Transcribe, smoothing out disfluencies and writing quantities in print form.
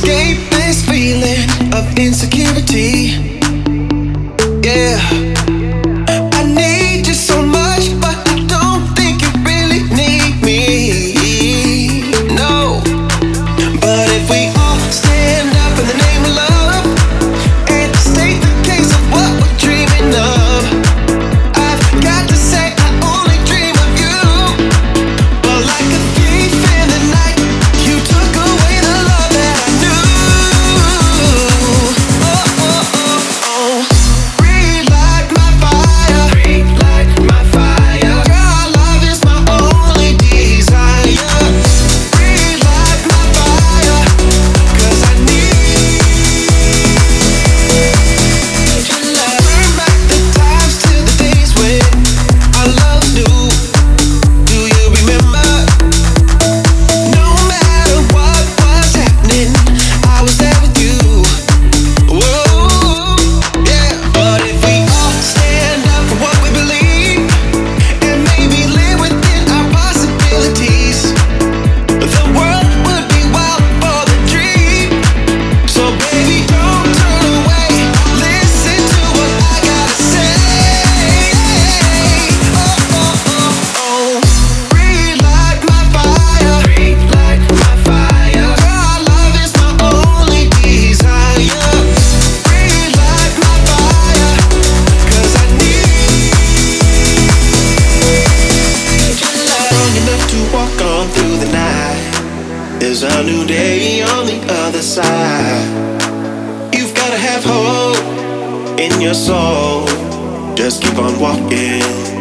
escape this feeling of insecurity. Yeah, I need you so much, but I don't think you really need me. No, but if we all stand up in the name of love and state the case of what we're dreaming of, I've got to say I only dream of you. But like a thief in the night, you took away the love that I knew. Oh, oh, oh, oh. Relight my fire. Relight my fire. Your love is my only desire. Relight my fire, 'cause I need your love. Turn back the times to the days when our love was new. Do you remember? No matter what was happening, I was there with you. Whoa, yeah. But if we all stand up for what we believe and maybe live within our possibilities, the world would be wild for the dream. So baby, don't turn away. Listen to what I gotta say. Oh, oh, oh, oh. Relight my fire. Relight my fire. Your love is my only desire. Relight my fire, 'cause I need your love. Strong enough to walk on through the night. There's a new day on the other side. You've gotta have hope in your soul. Just keep on walking.